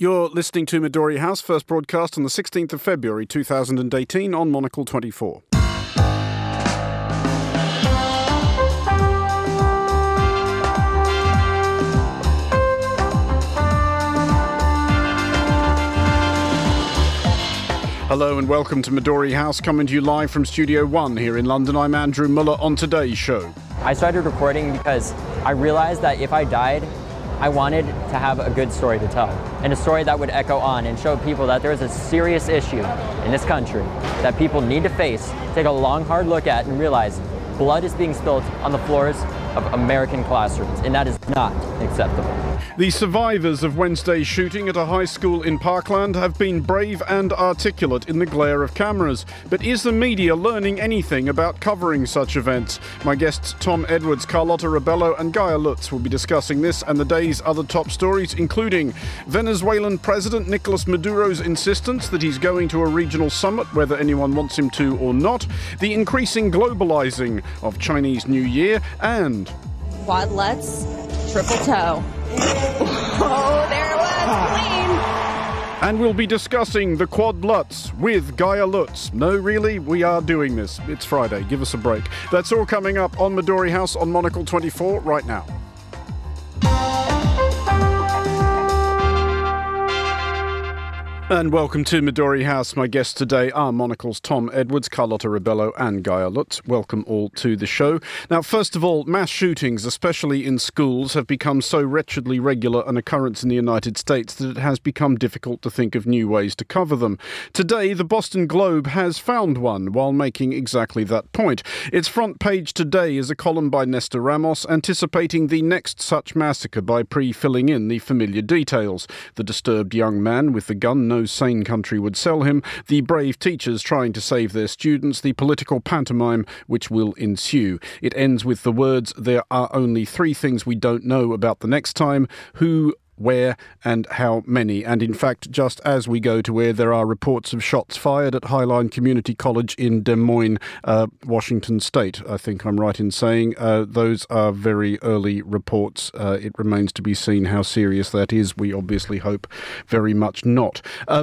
You're listening to Midori House, first broadcast on the 16th of February 2018 on Monocle 24. Hello and welcome to Midori House, coming to you live from Studio One here in London. I'm Andrew Muller on today's show. I started recording because I realized that if I died, I wanted to have a good story to tell, and a story that would echo on and show people that there is a serious issue in this country that people need to face, take a long, hard look at, and realize blood is being spilled on the floors of American classrooms, and that is not acceptable. The survivors of Wednesday's shooting at a high school in Parkland have been brave and articulate in the glare of cameras. But is the media learning anything about covering such events? My guests Tom Edwards, Carlotta Rebello and Gaia Lutz will be discussing this and the day's other top stories, including Venezuelan President Nicolas Maduro's insistence that he's going to a regional summit, whether anyone wants him to or not, the increasing globalizing of Chinese New Year, and quad lutz, triple toe. Oh, there it was, clean. And we'll be discussing the quad lutz with Gaia Lutz. No, really, we are doing this. It's Friday. Give us a break. That's all coming up on Midori House on Monocle 24 right now. And welcome to Midori House. My guests today are Monocle's Tom Edwards, Carlotta Rebello and Gaia Lutz. Welcome all to the show. Now, first of all, mass shootings, especially in schools, have become so wretchedly regular an occurrence in the United States that it has become difficult to think of new ways to cover them. Today, the Boston Globe has found one while making exactly that point. Its front page today is a column by Nestor Ramos anticipating the next such massacre by pre-filling in the familiar details. The disturbed young man with the gun, no sane country would sell him, the brave teachers trying to save their students, the political pantomime which will ensue. It ends with the words, "There are only three things we don't know about the next time: who, where and how many." And in fact, just as we go to where there are reports of shots fired at Highline Community College in Des Moines, Washington State. I think I'm right in saying those are very early reports. It remains to be seen how serious that is. We obviously hope very much not.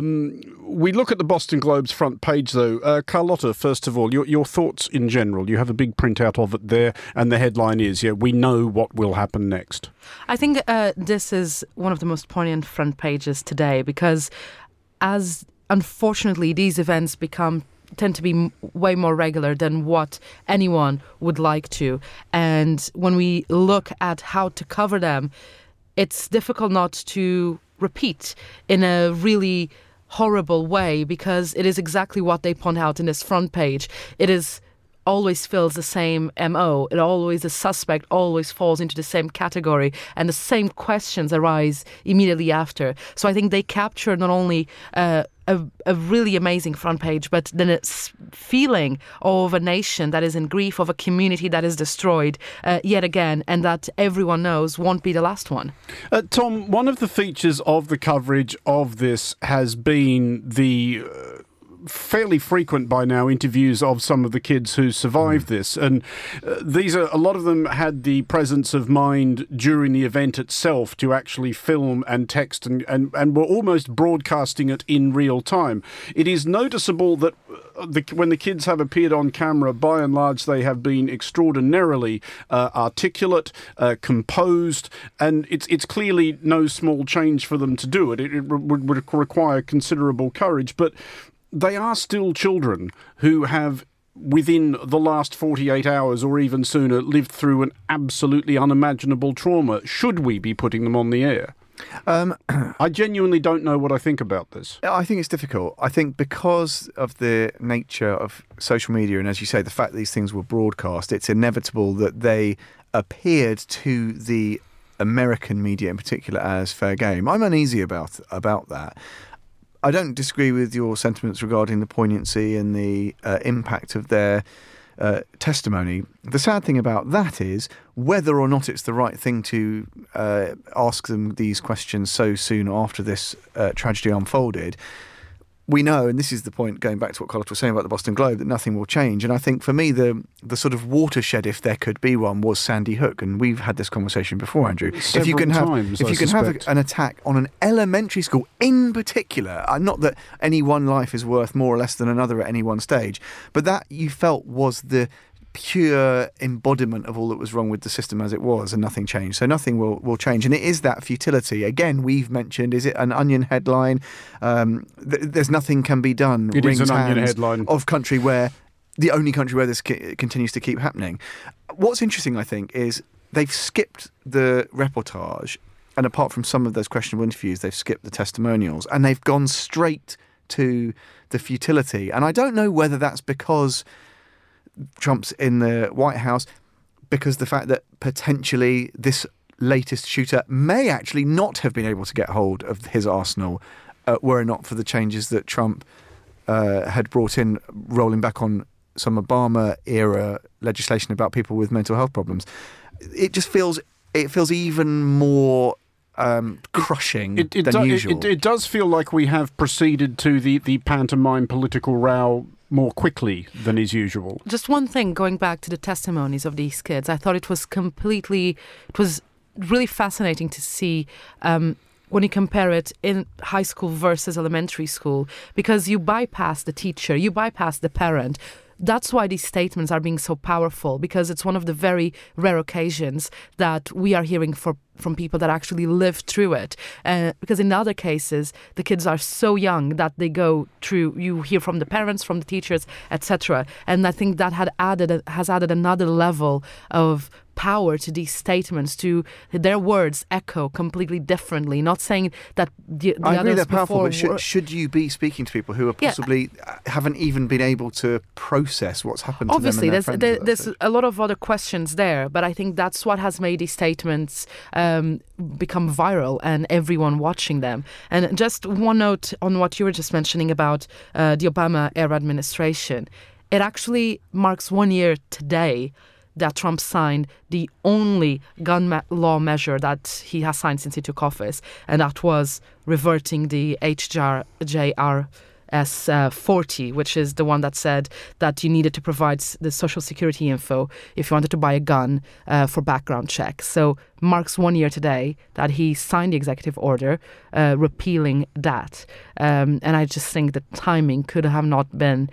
We look at the Boston Globe's front page, though. Carlotta, first of all, your thoughts in general. You have a big printout of it there, and the headline is, we know what will happen next. I think this is one of the most poignant front pages today because, as unfortunately these events tend to be way more regular than what anyone would like to. And when we look at how to cover them, it's difficult not to repeat in a really horrible way, because it is exactly what they point out in this front page. It is always fills the same MO. It always, the suspect always falls into the same category, and the same questions arise immediately after. So I think they capture not only a really amazing front page, but then it's feeling of a nation that is in grief, of a community that is destroyed yet again, and that everyone knows won't be the last one. Tom, one of the features of the coverage of this has been the fairly frequent by now interviews of some of the kids who survived this, and a lot of them had the presence of mind during the event itself to actually film and text and were almost broadcasting it in real time. It is noticeable that when the kids have appeared on camera, by and large they have been extraordinarily articulate, composed, and it's clearly no small change for them to do it. It would require considerable courage, but they are still children who have, within the last 48 hours or even sooner, lived through an absolutely unimaginable trauma. Should we be putting them on the air? I genuinely don't know what I think about this. I think it's difficult. I think because of the nature of social media, and as you say, the fact that these things were broadcast, it's inevitable that they appeared to the American media in particular as fair game. I'm uneasy about that. I don't disagree with your sentiments regarding the poignancy and the impact of their testimony. The sad thing about that is whether or not it's the right thing to ask them these questions so soon after this tragedy unfolded. we know, and this is the point, going back to what Carlotta was saying about the Boston Globe, that nothing will change. And I think for me, the sort of watershed, if there could be one, was Sandy Hook. And we've had this conversation before, Andrew. If you can have an attack on an elementary school in particular, not that any one life is worth more or less than another at any one stage, but that you felt was the pure embodiment of all that was wrong with the system as it was, and nothing changed. So nothing will change. And it is that futility. Again, we've mentioned, is it an Onion headline? There's nothing can be done. It is an Onion headline. Of country where, the only country where this continues to keep happening. What's interesting, I think, is they've skipped the reportage, and apart from some of those questionable interviews, they've skipped the testimonials, and they've gone straight to the futility. And I don't know whether that's because Trump's in the White House, because the fact that potentially this latest shooter may actually not have been able to get hold of his arsenal were it not for the changes that Trump had brought in, rolling back on some Obama-era legislation about people with mental health problems. It just feels even more crushing than usual. It does feel like we have proceeded to the pantomime political row more quickly than is usual. Just one thing, going back to the testimonies of these kids, I thought it was really fascinating to see when you compare it in high school versus elementary school, because you bypass the teacher, you bypass the parent. That's why these statements are being so powerful, because it's one of the very rare occasions that we are hearing from people that actually lived through it. Because in other cases, the kids are so young that they go through, you hear from the parents, from the teachers, etc. And I think that has added another level of power to these statements, to their words echo completely differently. Not saying that the I agree others they're powerful, before but should you be speaking to people who are possibly haven't even been able to process what's happened to them and their friends? Obviously, there's a lot of other questions there, but I think that's what has made these statements become viral and everyone watching them. And just one note on what you were just mentioning about the Obama-era administration. It actually marks 1 year today that Trump signed the only gun law measure that he has signed since he took office, and that was reverting the HJRS 40, which is the one that said that you needed to provide the social security info if you wanted to buy a gun for background checks. So marks 1 year today that he signed the executive order repealing that. And I just think the timing could have not been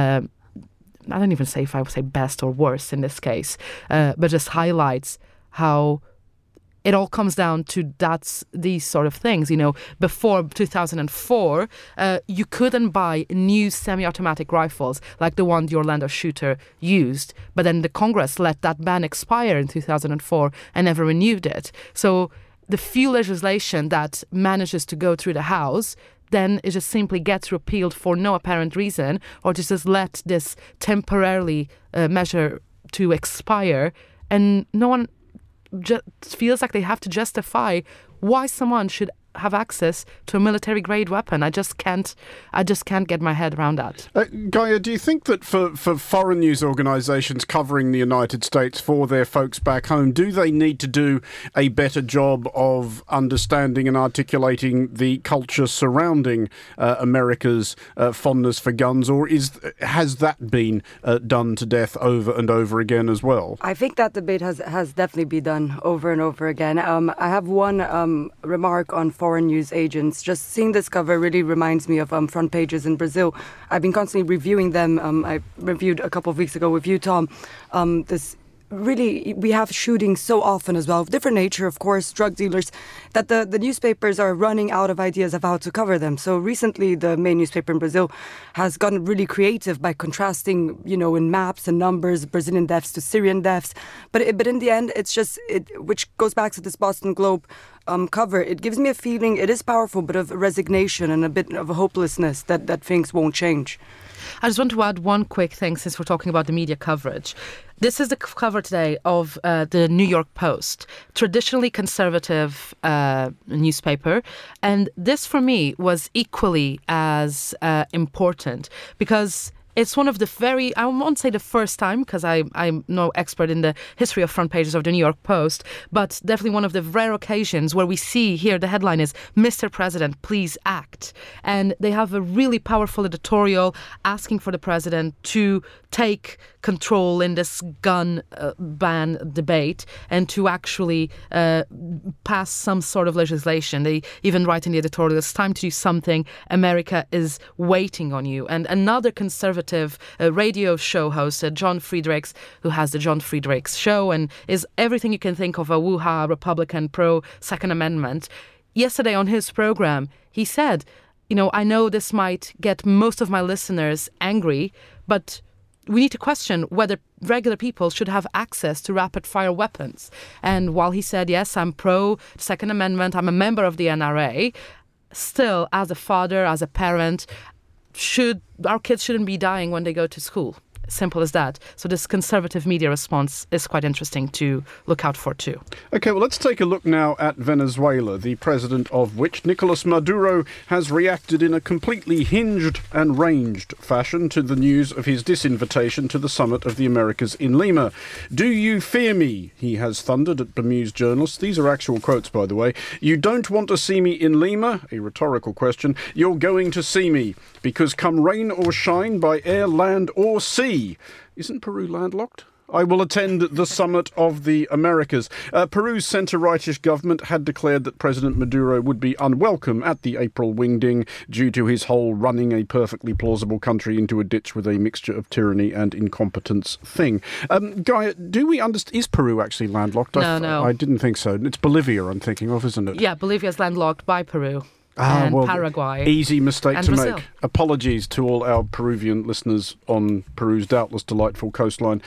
I don't even say if I would say best or worse in this case, but just highlights how it all comes down to these sort of things. You know, before 2004, you couldn't buy new semi-automatic rifles like the one the Orlando shooter used. But then the Congress let that ban expire in 2004 and never renewed it. So the few legislation that manages to go through the House, then it just simply gets repealed for no apparent reason, or just let this temporarily measure to expire, and no one just feels like they have to justify why someone should have access to a military-grade weapon. I just can't get my head around that. Gaia, do you think that for foreign news organisations covering the United States for their folks back home, do they need to do a better job of understanding and articulating the culture surrounding America's fondness for guns, or has that been done to death over and over again as well? I think that debate has definitely been done over and over again. I have one remark on foreign news agents. Just seeing this cover really reminds me of front pages in Brazil. I've been constantly reviewing them. I reviewed a couple of weeks ago with you, Tom. Really, we have shootings so often as well, of different nature, of course, drug dealers, that the newspapers are running out of ideas of how to cover them. So recently, the main newspaper in Brazil has gotten really creative by contrasting, in maps and numbers, Brazilian deaths to Syrian deaths. But in the end, it's just, which goes back to this Boston Globe cover, it gives me a feeling, it is powerful, but of resignation and a bit of a hopelessness that things won't change. I just want to add one quick thing since we're talking about the media coverage. This is the cover today of the New York Post, traditionally conservative newspaper. And this, for me, was equally as important because It's one of the I won't say the first time, because I'm no expert in the history of front pages of the New York Post, but definitely one of the rare occasions where we see here the headline is "Mr. President, please act." And they have a really powerful editorial asking for the president to take control in this gun ban debate and to actually pass some sort of legislation. They even write in the editorial, it's time to do something. America is waiting on you. And another conservative radio show host, John Friedrichs, who has the John Friedrichs Show and is everything you can think of a woo-ha Republican pro-Second Amendment. Yesterday on his program, he said, I know this might get most of my listeners angry, but we need to question whether regular people should have access to rapid-fire weapons. And while he said, yes, I'm pro-Second Amendment, I'm a member of the NRA, still, as a father, as a parent, our kids shouldn't be dying when they go to school. Simple as that. So this conservative media response is quite interesting to look out for too. OK, well, let's take a look now at Venezuela, the president of which, Nicolas Maduro, has reacted in a completely hinged and ranged fashion to the news of his disinvitation to the Summit of the Americas in Lima. "Do you fear me?" he has thundered at bemused journalists. These are actual quotes, by the way. "You don't want to see me in Lima?" A rhetorical question. "You're going to see me, because come rain or shine, by air, land or sea." Isn't Peru landlocked? "I will attend the Summit of the Americas." Peru's centre-rightish government had declared that President Maduro would be unwelcome at the April Wingding due to his whole running a perfectly plausible country into a ditch with a mixture of tyranny and incompetence thing. Gaia, do we understand? Is Peru actually landlocked? No. I didn't think so. It's Bolivia I'm thinking of, isn't it? Yeah, Bolivia is landlocked by Peru. And Paraguay. Easy mistake to Brazil. make. Apologies to all our Peruvian listeners on Peru's doubtless delightful coastline.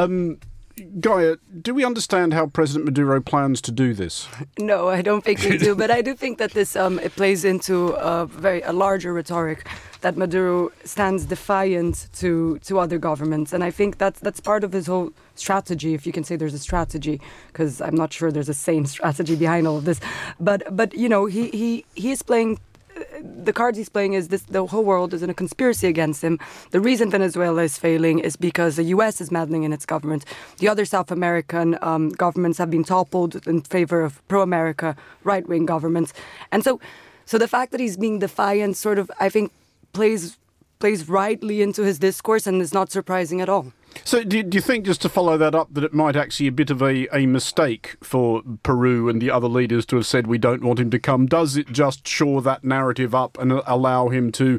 Gaia, do we understand how President Maduro plans to do this? No, I don't think we do. But I do think that this it plays into a larger rhetoric that Maduro stands defiant to other governments, and I think that's part of his whole strategy, if you can say there's a strategy, because I'm not sure there's a sane strategy behind all of this. But he is playing. The cards he's playing is this: the whole world is in a conspiracy against him. The reason Venezuela is failing is because the U.S. is meddling in its government. The other South American governments have been toppled in favor of pro-America right-wing governments. And so the fact that he's being defiant sort of, I think, plays rightly into his discourse and is not surprising at all. So do you think, just to follow that up, that it might actually be a bit of a mistake for Peru and the other leaders to have said we don't want him to come? Does it just shore that narrative up and allow him to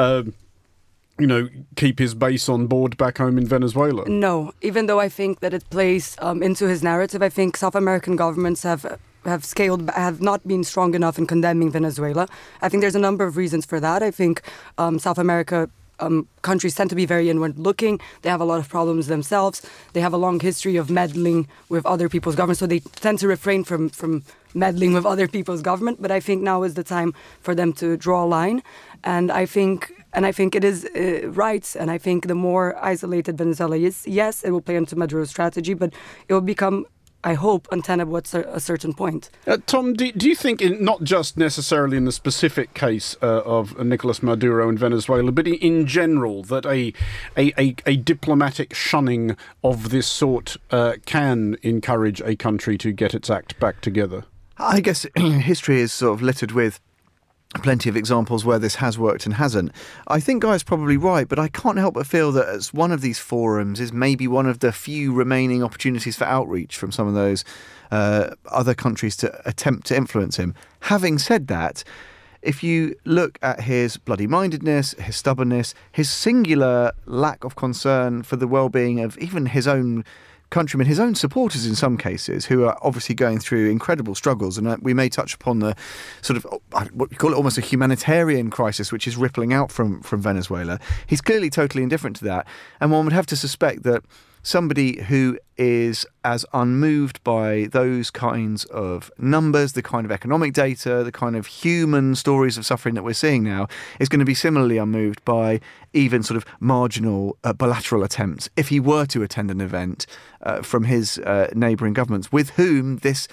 keep his base on board back home in Venezuela? No, even though I think that it plays into his narrative, I think South American governments have not been strong enough in condemning Venezuela. I think there's a number of reasons for that. I think South America countries tend to be very inward-looking. They have a lot of problems themselves. They have a long history of meddling with other people's governments, so they tend to refrain from meddling with other people's government. But I think now is the time for them to draw a line, and I think it is right. And I think the more isolated Venezuela is, yes, it will play into Maduro's strategy, but it will become, I hope, untenable at a certain point. Tom, do you think, not just necessarily in the specific case of Nicolas Maduro in Venezuela, but in general, that a diplomatic shunning of this sort can encourage a country to get its act back together? I guess history is sort of littered with plenty of examples where this has worked and hasn't. I think Guy's probably right, but I can't help but feel that as one of these forums is maybe one of the few remaining opportunities for outreach from some of those other countries to attempt to influence him. Having said that, if you look at his bloody-mindedness, his stubbornness, his singular lack of concern for the well-being of even his own countrymen, his own supporters in some cases, who are obviously going through incredible struggles. And we may touch upon the sort of, what we call it almost a humanitarian crisis, which is rippling out from Venezuela. He's clearly totally indifferent to that. And one would have to suspect that somebody who is as unmoved by those kinds of numbers, the kind of economic data, the kind of human stories of suffering that we're seeing now, is going to be similarly unmoved by even sort of marginal bilateral attempts, if he were to attend an event from his neighbouring governments, with whom this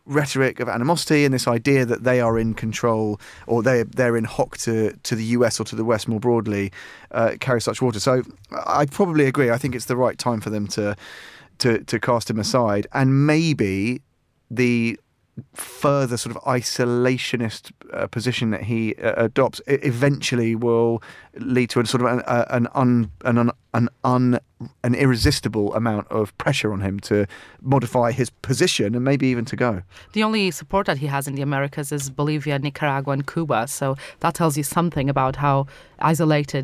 rhetoric of animosity and this idea that they are in control or they're in hock to the US or to the West more broadly carry such water. So I probably agree. I think it's the right time for them to cast him aside, and maybe the further sort of isolationist position that he adopts eventually will lead to a sort of an irresistible amount of pressure on him to modify his position and maybe even to go. The only support that he has in the Americas is Bolivia, Nicaragua and Cuba, so that tells you something about how isolated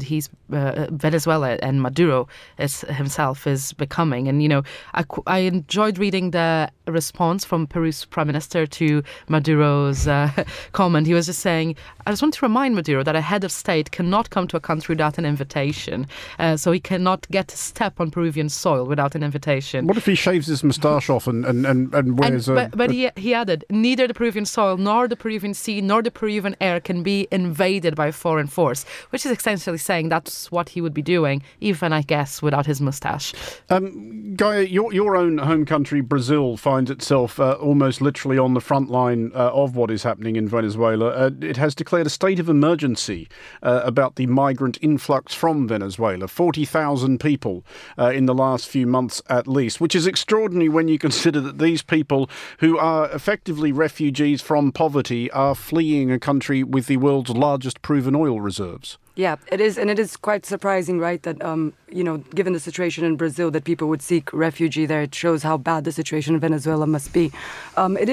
Venezuela and Maduro himself is becoming. And, you know, I enjoyed reading the response from Peru's Prime Minister to Maduro's comment. He was just saying, I just want to remind Maduro that a head of state cannot come to a country without an invitation. So he cannot get to step on Peruvian soil without an invitation. What if he shaves his moustache off and wears But he added, neither the Peruvian soil nor the Peruvian sea nor the Peruvian air can be invaded by a foreign force, which is essentially saying that's what he would be doing, even, I guess, without his moustache. Gaia, your own home country, Brazil, finds itself almost literally on the front line of what is happening in Venezuela. It has declared a state of emergency about the migrant influx from Venezuela. 40,000 people in the last few months at least, which is extraordinary when you consider that these people who are effectively refugees from poverty are fleeing a country with the world's largest proven oil reserves. Yeah, it is, and it is quite surprising, right, that, given the situation in Brazil, that people would seek refuge there. It shows how bad the situation in Venezuela must be. It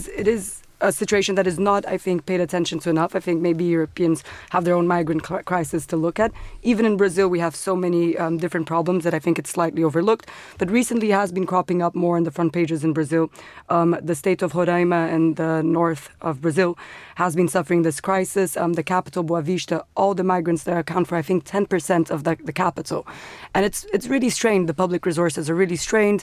is a situation that is not, I think, paid attention to enough. I think maybe Europeans have their own migrant crisis to look at. Even in Brazil, we have so many different problems that I think it's slightly overlooked. But recently it has been cropping up more on the front pages in Brazil. The state of Roraima in the north of Brazil has been suffering this crisis. The capital, Boa Vista, all the migrants there account for, I think, 10% of the capital. And it's really strained. The public resources are really strained.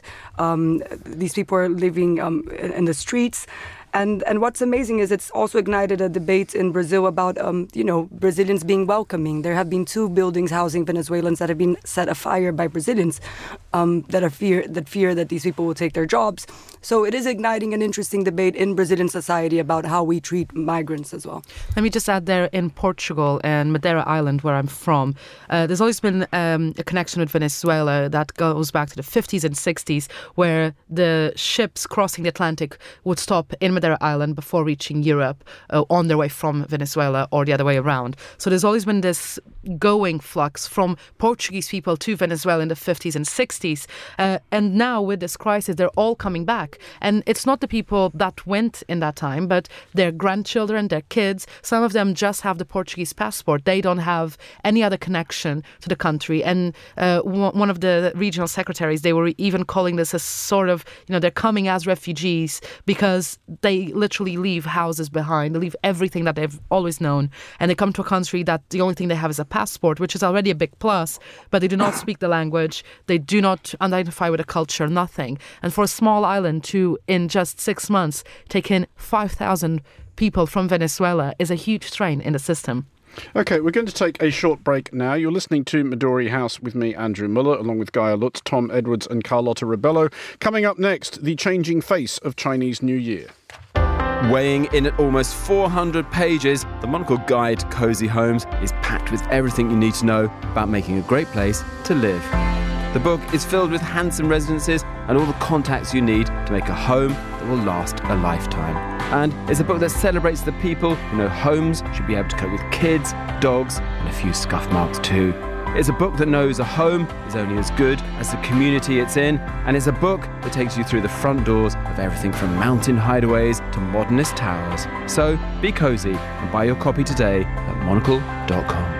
These people are living in the streets. And what's amazing is it's also ignited a debate in Brazil about, Brazilians being welcoming. There have been 2 buildings housing Venezuelans that have been set afire by Brazilians that fear that these people will take their jobs. So it is igniting an interesting debate in Brazilian society about how we treat migrants as well. Let me just add, there in Portugal and Madeira Island, where I'm from, there's always been a connection with Venezuela that goes back to the 50s and 60s, where the ships crossing the Atlantic would stop in Madeira Island before reaching Europe on their way from Venezuela or the other way around. So there's always been this going flux from Portuguese people to Venezuela in the 50s and 60s. And now with this crisis, they're all coming back. And it's not the people that went in that time, but their grandchildren, their kids. Some of them just have the Portuguese passport. They don't have any other connection to the country. And one of the regional secretaries, they were even calling this a sort of, they're coming as refugees because they literally leave houses behind. They leave everything that they've always known. And they come to a country that the only thing they have is a passport, which is already a big plus, but they do not speak the language. They do not identify with a culture, nothing. And for a small island to, in just 6 months, take in 5,000 people from Venezuela is a huge strain in the system. OK, we're going to take a short break now. You're listening to Midori House with me, Andrew Muller, along with Gaia Lutz, Tom Edwards and Carlotta Rebello. Coming up next, the changing face of Chinese New Year. Weighing in at almost 400 pages, the Monocle Guide to Cosy Homes is packed with everything you need to know about making a great place to live. The book is filled with handsome residences and all the contacts you need to make a home that will last a lifetime. And it's a book that celebrates the people who know homes should be able to cope with kids, dogs, and a few scuff marks too. It's a book that knows a home is only as good as the community it's in, and it's a book that takes you through the front doors of everything from mountain hideaways to modernist towers. So be cosy and buy your copy today at monocle.com.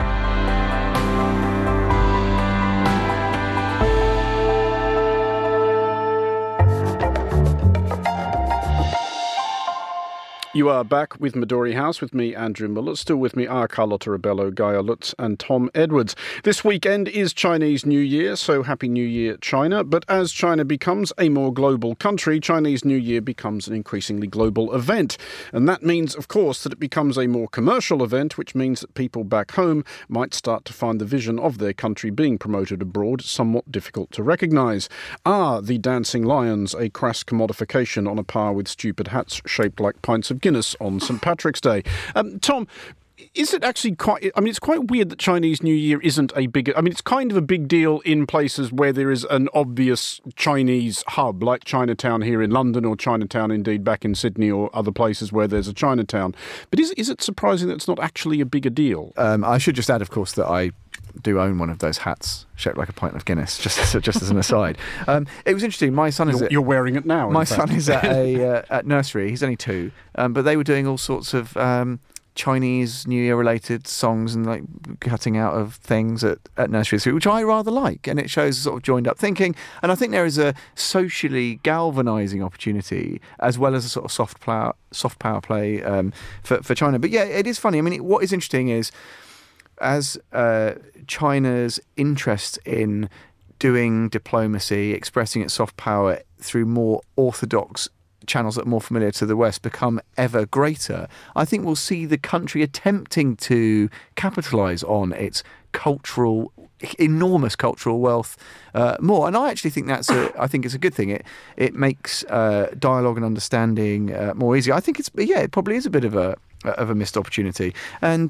You are back with Midori House with me, Andrew Muller. Still with me are Carlotta Rebello, Gaia Lutz and Tom Edwards. This weekend is Chinese New Year, so Happy New Year, China. But as China becomes a more global country, Chinese New Year becomes an increasingly global event. And that means, of course, that it becomes a more commercial event, which means that people back home might start to find the vision of their country being promoted abroad somewhat difficult to recognise. Are the Dancing Lions a crass commodification on a par with stupid hats shaped like pints of Guinness on St. Patrick's Day? Tom, is it actually it's quite weird that Chinese New Year isn't a big... it's kind of a big deal in places where there is an obvious Chinese hub, like Chinatown here in London, or Chinatown indeed back in Sydney, or other places where there's a Chinatown. But is it surprising that it's not actually a bigger deal? I should just add, of course, that I do own one of those hats shaped like a pint of Guinness, just as an aside. It was interesting. My son is... You're wearing it now. My son is at at nursery. He's only 2, but they were doing all sorts of Chinese New Year related songs and like cutting out of things at nursery, which I rather like, and it shows sort of joined up thinking. And I think there is a socially galvanising opportunity as well as a sort of soft power play for China. But yeah, it is funny. What is interesting is, as China's interest in doing diplomacy, expressing its soft power through more orthodox channels that are more familiar to the West become ever greater, I think we'll see the country attempting to capitalise on its enormous cultural wealth more. And I actually think it's a good thing. It makes dialogue and understanding more easy. I think it probably is a bit of a missed opportunity. And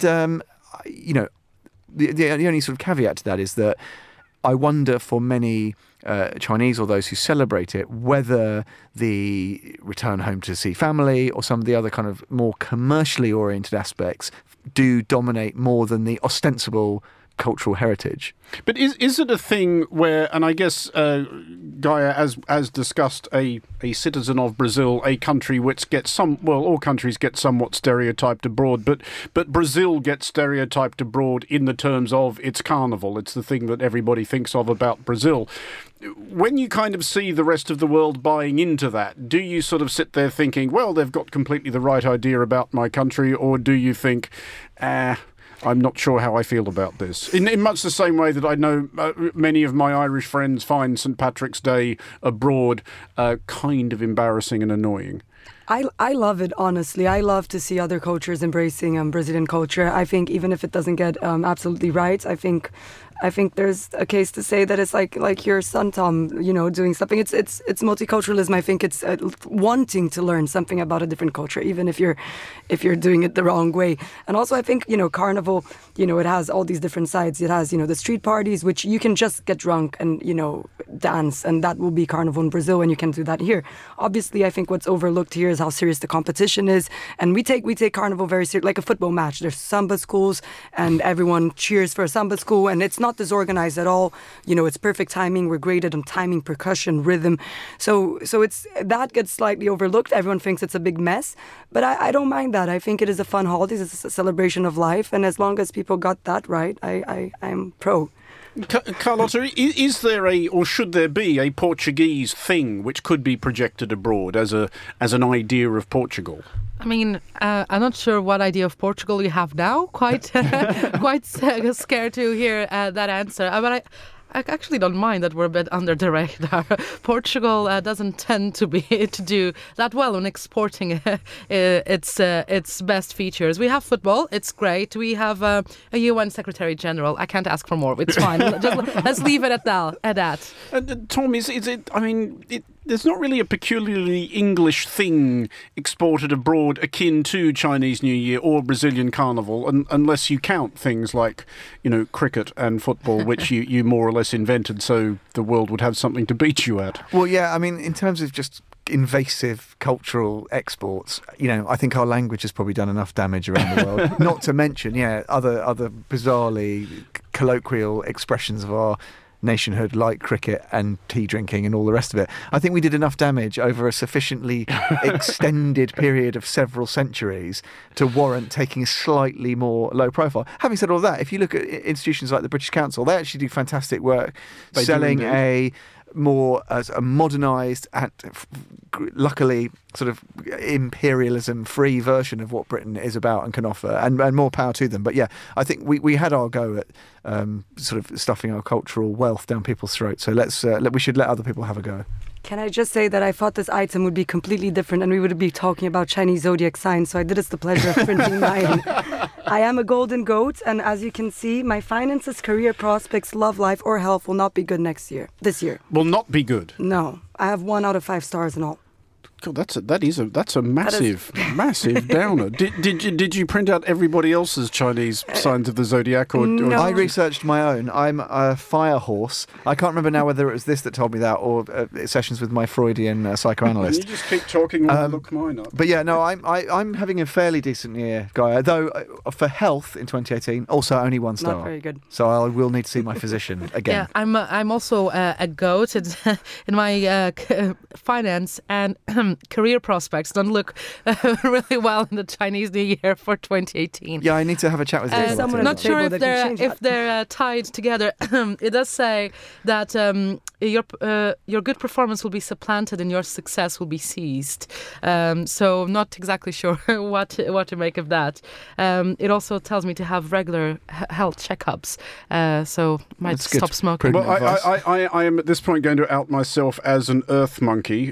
the only sort of caveat to that is that I wonder for many Chinese or those who celebrate it, whether the return home to see family or some of the other kind of more commercially oriented aspects do dominate more than the ostensible cultural heritage. But is it a thing where, and I guess Gaia, as discussed, a citizen of Brazil, a country which gets all countries get somewhat stereotyped abroad, but Brazil gets stereotyped abroad in the terms of its carnival. It's the thing that everybody thinks of about Brazil. When you kind of see the rest of the world buying into that, do you sort of sit there thinking, well, they've got completely the right idea about my country, or do you think, I'm not sure how I feel about this? In much the same way that I know many of my Irish friends find St. Patrick's Day abroad kind of embarrassing and annoying. I love it, honestly. I love to see other cultures embracing Brazilian culture. I think even if it doesn't get absolutely right, I think there's a case to say that it's like your son Tom, doing something. It's multiculturalism. I think it's wanting to learn something about a different culture, even if you're doing it the wrong way. And also, I think Carnival, it has all these different sides. It has the street parties, which you can just get drunk and dance, and that will be Carnival in Brazil, and you can do that here. Obviously, I think what's overlooked here is how serious the competition is, and we take Carnival very serious, like a football match. There's samba schools, and everyone cheers for a samba school, and it's not disorganized at all. It's perfect timing. We're graded on timing, percussion, rhythm. So it's that gets slightly overlooked. Everyone thinks it's a big mess, but I don't mind that. I think it is a fun holiday. It's a celebration of life, and as long as people got that right, I'm pro. Carlotta, is there or should there be a Portuguese thing which could be projected abroad as an idea of Portugal? I'm not sure what idea of Portugal you have now. Quite scared to hear that answer. But I actually don't mind that we're a bit under the radar. Portugal doesn't tend to do that well in exporting its best features. We have football; it's great. We have a UN Secretary General. I can't ask for more. It's fine. Let's leave it at that. Tom, is it? There's not really a peculiarly English thing exported abroad akin to Chinese New Year or Brazilian Carnival, unless you count things like, cricket and football, which you more or less invented so the world would have something to beat you at. Well, yeah, in terms of just invasive cultural exports, I think our language has probably done enough damage around the world. Not to mention, other bizarrely colloquial expressions of our nationhood like cricket and tea drinking and all the rest of it. I think we did enough damage over a sufficiently extended period of several centuries to warrant taking a slightly more low profile. Having said all that, if you look at institutions like the British Council, they actually do fantastic work selling a more as a modernised and luckily sort of imperialism-free version of what Britain is about and can offer, and more power to them. But yeah, I think we had our go at sort of stuffing our cultural wealth down people's throats. So we should let other people have a go. Can I just say that I thought this item would be completely different and we would be talking about Chinese zodiac signs, so I did us the pleasure of printing mine. I am a golden goat, and as you can see, my finances, career prospects, love life, or health will not be good this year. Will not be good? No. I have 1 out of 5 stars and all. God, that's a massive downer. Did you print out everybody else's Chinese signs of the zodiac? No. I researched my own. I'm a fire horse. I can't remember now whether it was this that told me that or sessions with my Freudian psychoanalyst. You just keep talking and look mine up. But yeah, no, I'm having a fairly decent year, Gaia. Though for health in 2018, also only 1 star. Not very good. So I will need to see my physician again. Yeah, I'm also a goat in my finance and career prospects don't look really well in the Chinese New Year for 2018. Yeah, I need to have a chat with you. Not sure if they're tied together. It does say that your good performance will be supplanted and your success will be seized. So I'm not exactly sure what to make of that. It also tells me to have regular health checkups. So might stop smoking. Well, I am at this point going to out myself as an earth monkey.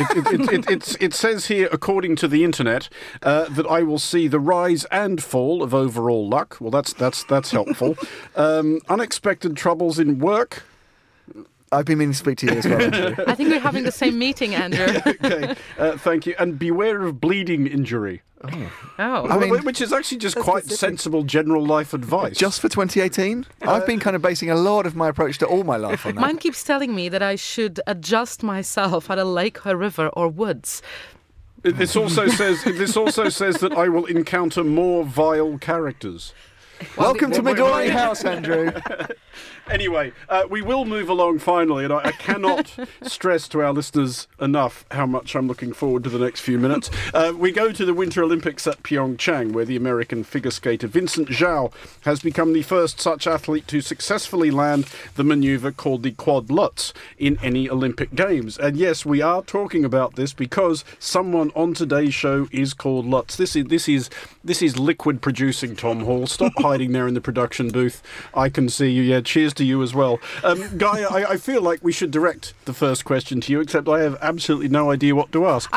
It says here, according to the internet, that I will see the rise and fall of overall luck. Well, that's helpful. Unexpected troubles in work. I've been meaning to speak to you as well, Andrew. I think we're having the same meeting, Andrew. Okay, thank you. And beware of bleeding injury. Oh. Which is actually just quite sensible general life advice. Just for 2018? I've been kind of basing a lot of my approach to all my life on that. Mine keeps telling me that I should adjust myself at a lake, a river, or woods. This also says that I will encounter more vile characters. Welcome to Midori House, Andrew. Anyway, we will move along finally, and I cannot stress to our listeners enough how much I'm looking forward to the next few minutes. We go to the Winter Olympics at Pyeongchang, where the American figure skater Vincent Zhao has become the first such athlete to successfully land the manoeuvre called the quad lutz in any Olympic Games. And yes, we are talking about this because someone on today's show is called Lutz. This is liquid producing, Tom Hall. Stop hiding there in the production booth. I can see you. Yeah, cheers to you as well. Guy, I feel like we should direct the first question to you, except I have absolutely no idea what to ask.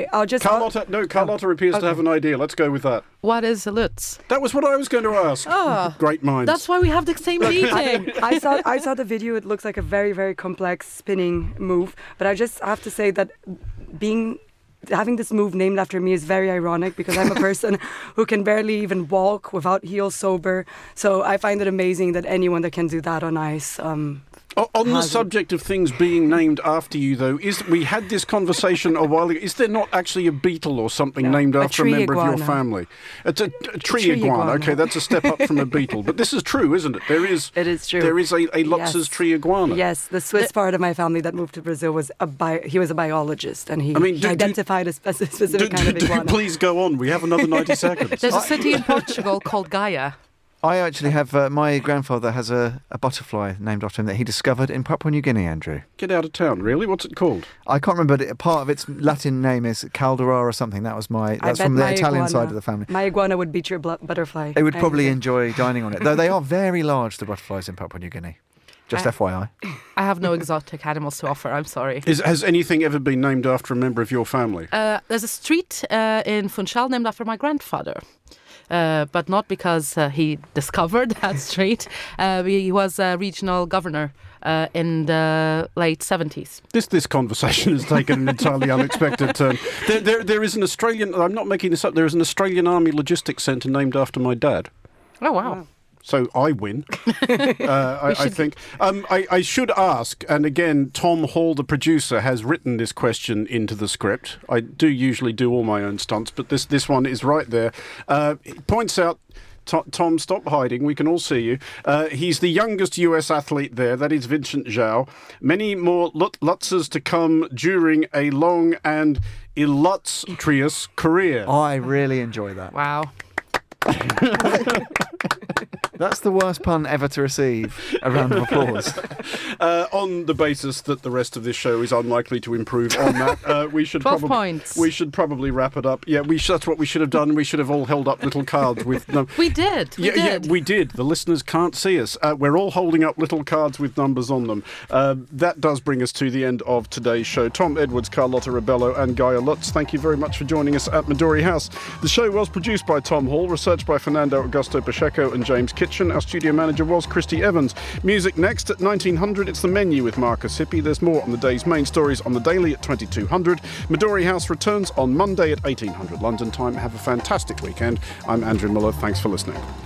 Carlotta appears to have an idea. Let's go with that. What is a lutz? That was what I was going to ask. Oh, great minds. That's why we have the same meeting. I saw the video. It looks like a very, very complex spinning move. But I have to say that having this move named after me is very ironic because I'm a person who can barely even walk without heels sober. So I find it amazing that anyone that can do that on ice. On the subject of things being named after you, though, we had this conversation a while ago. Is there not actually a beetle or something named after a member of your family? It's a tree iguana. Okay, that's a step up from a beetle. But this is true, isn't it? It is true. There is a Lutz's tree iguana. Yes, the Swiss part of my family that moved to Brazil was a biologist, and he identified a specific kind of iguana. Please go on. We have another 90 seconds. There's a city in Portugal called Gaia. I actually have, my grandfather has a butterfly named after him that he discovered in Papua New Guinea, Andrew. Get out of town, really? What's it called? I can't remember, but part of its Latin name is Caldera or something. That's from the Italian side of the family. My iguana would beat your butterfly. It would probably enjoy dining on it, though they are very large, the butterflies in Papua New Guinea. Just FYI. I have no exotic animals to offer, I'm sorry. Has anything ever been named after a member of your family? There's a street in Funchal named after my grandfather. But not because he discovered that street. He was a regional governor in the late 70s. This conversation has taken an entirely unexpected turn. There is an Australian, I'm not making this up, there is an Australian Army Logistics Centre named after my dad. Oh, wow. So I win, I think. I should ask, and again, Tom Hall, the producer, has written this question into the script. I do usually do all my own stunts, but this one is right there. It points out, Tom, stop hiding. We can all see you. He's the youngest US athlete there. That is Vincent Zhao. Many more Lutzes to come during a long and illustrious career. I really enjoy that. Wow. That's the worst pun ever to receive. A round of applause. On the basis that the rest of this show is unlikely to improve on that, we should 12 points. We should probably wrap it up. Yeah, that's what we should have done. We should have all held up little cards with We did. Yeah, we did. The listeners can't see us. We're all holding up little cards with numbers on them. That does bring us to the end of today's show. Tom Edwards, Carlotta Rebello and Gaia Lutz, thank you very much for joining us at Midori House. The show was produced by Tom Hall, researched by Fernando Augusto Pacheco and James Kitchen. Our studio manager was Christy Evans. Music next at 1900. It's The Menu with Marcus Hippie. There's more on the day's main stories on the Daily at 2200. Midori House returns on Monday at 1800 London time. Have a fantastic weekend. I'm Andrew Muller. Thanks for listening.